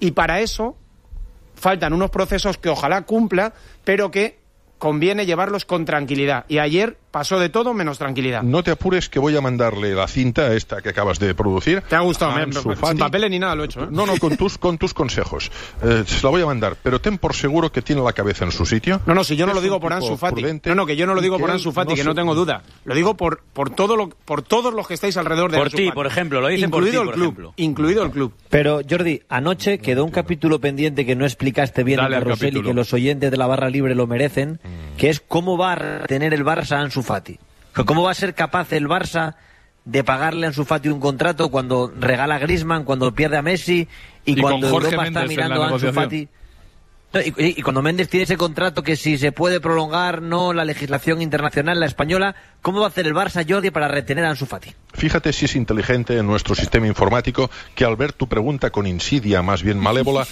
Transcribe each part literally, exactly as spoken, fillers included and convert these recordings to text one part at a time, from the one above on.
Y para eso faltan unos procesos que ojalá cumpla, pero que conviene llevarlos con tranquilidad. Y ayer pasó de todo menos tranquilidad. No te apures, que voy a mandarle la cinta esta que acabas de producir. ¿Te ha gustado? Me, sin papeles ni nada lo he hecho, ¿eh? No, no, con tus, con tus consejos. Eh, se la voy a mandar, pero ten por seguro que tiene la cabeza en su sitio. No, no, si yo no lo digo por Ansu Fati. Prudente, no, no, que yo no lo digo por Ansu Fati, no que no tengo duda. Lo digo por, por, todo lo, por todos los que estáis alrededor de por Ansu ti, Fati. Por ejemplo, lo dicen incluido por ti, el club, por ejemplo. Incluido el club. Pero, Jordi, anoche quedó un capítulo pendiente que no explicaste bien Dale en Carrusel y que los oyentes de la Barra Libre lo merecen, mm. que es cómo va a tener el Barça a Ansu Fati. ¿Cómo va a ser capaz el Barça de pagarle a Ansu Fati un contrato cuando regala a Griezmann, cuando pierde a Messi y, y cuando Europa está mirando a Ansu Fati? No, y, y, y cuando Méndez tiene ese contrato que si se puede prolongar, no, la legislación internacional, la española, ¿cómo va a hacer el Barça, Jordi, para retener a Ansu Fati? Fíjate si es inteligente en nuestro sistema informático que al ver tu pregunta con insidia, más bien malévola,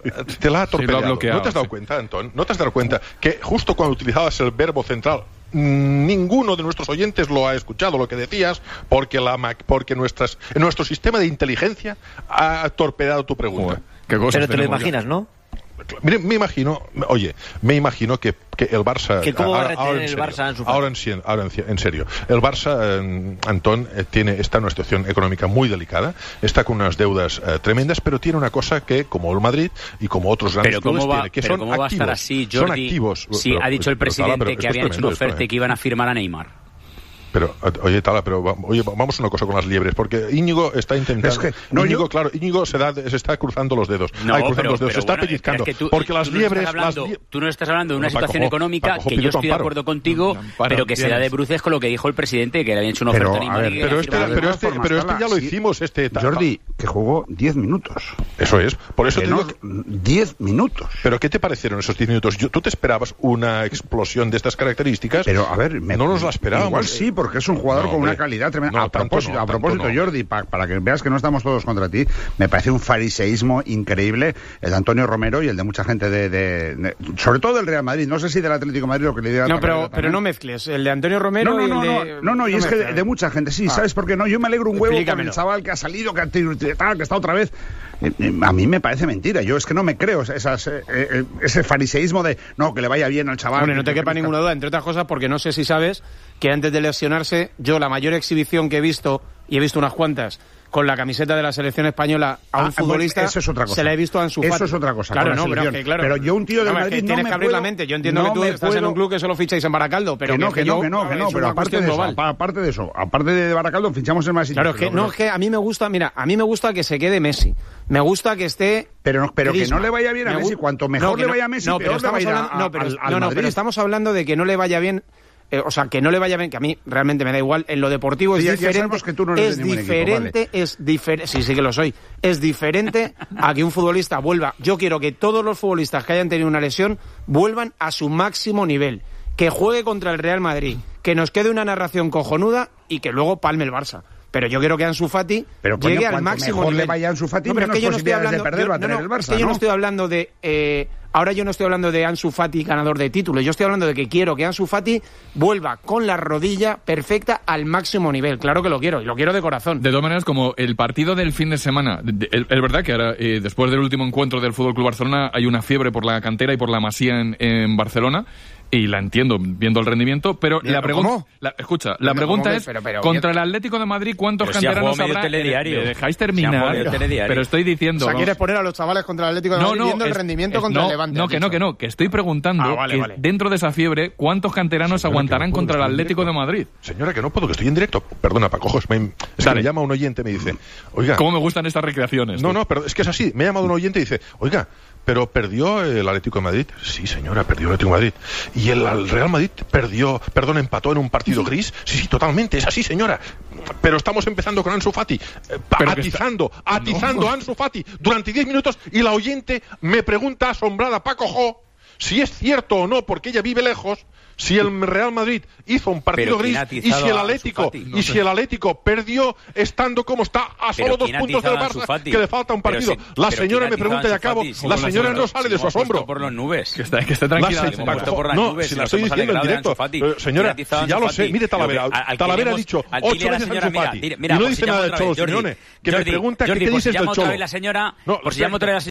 te la ha torpedeado. Sí, ¿No te has dado sí. cuenta, Antón? ¿No te has dado cuenta que justo cuando utilizabas el verbo central, ninguno de nuestros oyentes lo ha escuchado lo que decías, porque la porque nuestras nuestro sistema de inteligencia ha torpedeado tu pregunta? ¿Qué cosas Pero te lo imaginas, ya? ¿no? Me, me imagino, oye, me imagino que, que el Barça... ¿Que ¿Cómo ahora, va a retener el Barça en su ahora, en, ahora en, en serio. El Barça, eh, Antón, eh, tiene, está en una situación económica muy delicada, está con unas deudas eh, tremendas, pero tiene una cosa que, como el Madrid y como otros grandes pero cómo clubes, va, tiene, que pero son ¿cómo activos. va a estar así, Jordi, son activos. Sí, pero, ha dicho el presidente pero, Tala, que habían hecho una oferta esto, ¿eh? y que iban a firmar a Neymar. Pero, oye, Tala, pero oye, vamos a una cosa con las liebres, porque Íñigo está intentando... Es que, no, Íñigo, yo... claro, Íñigo se, da, se está cruzando los dedos. No, Ay, cruzando pero, los dedos, pero, se está bueno, pellizcando. Es que tú, porque las tú no liebres... Hablando, las li... Tú no estás hablando de una no, situación Paco, económica Paco, que yo estoy de acuerdo contigo, Amparo, pero que se da de bruces con lo que dijo el presidente, que le habían hecho una pero, oferta a Neymar. Ver, y pero, este, pero, este, pero este ya lo hicimos, este etapa. Jordi, que jugó diez minutos. Eso es, por eso que te no, digo... diez minutos. ¿Pero qué te parecieron esos diez minutos? Yo, ¿Tú te esperabas una explosión de estas características? Pero, a ver... Me, no nos la esperábamos. Igual sí, porque es un jugador no, con hombre, una calidad tremenda. No, a propósito, no, a propósito no. Jordi, pa, para que veas que no estamos todos contra ti, me parece un fariseísmo increíble el de Antonio Romero y el de mucha gente de... de, de sobre todo del Real Madrid. No sé si del Atlético de Madrid lo que le diga... No, pero, pero no mezcles. El de Antonio Romero no, no, y el no, de... No, no, no, y no es mezcles. que de, de mucha gente, sí, ah. ¿sabes por qué no? Yo me alegro un huevo Explícamelo. con el chaval que ha salido, que, ha, que está otra vez... A mí me parece mentira. Yo es que no me creo esas, eh, eh, ese fariseísmo de no, que le vaya bien al chaval. Bueno, no te quepa ninguna duda, entre otras cosas, porque no sé si sabes que antes de lesionarse, yo la mayor exhibición que he visto, y he visto unas cuantas, con la camiseta de la selección española a un ah, futbolista, bueno, eso es otra cosa. se la he visto a Ansu Fati. Eso es otra cosa. Claro, no, pero, que, claro. pero yo un tío del no, Madrid es que no tienes me que abrir puedo, la mente. Yo entiendo no que tú estás puedo, en un club que solo ficháis en Baracaldo, pero que no, que, que yo, no, que no, que no, pero aparte de eso, global. aparte de eso, aparte de Baracaldo fichamos en más. Claro, es que no, es que a mí me gusta, mira, a mí me gusta que se quede Messi. Me gusta que esté Pero no, pero Griezmann. que no le vaya bien a Messi, cuanto mejor no, le no, vaya a Messi, no, peor le va a ir a, no, pero, al, al no, no, Madrid. pero estamos hablando de que no le vaya bien. Eh, o sea, que no le vaya bien, que a mí realmente me da igual. En lo deportivo es sí, ya, diferente. Ya que tú no eres es de ningún diferente, equipo, vale. es diferente. Sí, sí que lo soy. Es diferente a que un futbolista vuelva. Yo quiero que todos los futbolistas que hayan tenido una lesión vuelvan a su máximo nivel. Que juegue contra el Real Madrid. Que nos quede una narración cojonuda y que luego palme el Barça. Pero yo quiero que Ansu Fati pero, llegue coño, al máximo mejor nivel. le vaya a Ansu Fati, no, pero menos es que yo no estoy hablando de perder yo, va a tener no, el Barça, es que yo ¿no? no estoy hablando de eh, ahora yo no estoy hablando de Ansu Fati ganador de títulos. Yo estoy hablando de que quiero que Ansu Fati vuelva con la rodilla perfecta al máximo nivel. Claro que lo quiero y lo quiero de corazón. De todas maneras, como el partido del fin de semana, es verdad que ahora eh, después del último encuentro del F C Barcelona hay una fiebre por la cantera y por la Masía en, en Barcelona. Y la entiendo, viendo el rendimiento, pero la pregunta... Escucha, la pregunta es, pero, pero, contra el Atlético de Madrid, ¿cuántos pero canteranos si habrá? Telediario. ¿Me dejáis terminar? Pero estoy diciendo... O sea, ¿quieres poner a los chavales contra el Atlético de Madrid no, no, viendo es, el rendimiento es, contra no, el Levante? No, que no, que no, que estoy preguntando ah, vale, que vale. dentro de esa fiebre, ¿cuántos canteranos Señora, aguantarán no contra el Atlético de Madrid? Señora, que no puedo, que estoy en directo. Perdona, Paco, me, es que me llama un oyente y me dice... Oiga... ¿Cómo me gustan estas recreaciones? No, tú? no, pero es que es así. Me ha llamado un oyente y dice... Oiga... ¿Pero perdió el Atlético de Madrid? Sí, señora, perdió el Atlético de Madrid. ¿Y el, el Real Madrid perdió, perdón, empató en un partido gris? Sí, sí, totalmente, es así, señora. Pero estamos empezando con Ansu Fati, eh, atizando, está... atizando no. a Ansu Fati durante diez minutos y la oyente me pregunta asombrada, Paco Jo, si es cierto o no, porque ella vive lejos, si el Real Madrid hizo un partido gris y si el Atlético no y sé. si el Atlético perdió estando como está a solo dos puntos del Barça que le falta un partido. Si, la señora me pregunta y acabo, la señora no sale de su asombro. Por las nubes. Que está, que está tranquila. La se, Paco, por las no, nubes, si la estoy diciendo en directo. Eh, señora, si ya lo sé, mire Talavera. Talavera ha dicho ocho veces Ansu Fati y no dice nada del Cholo Simeone. Que me pregunta qué dices del Cholo. Por si llama otra vez la señora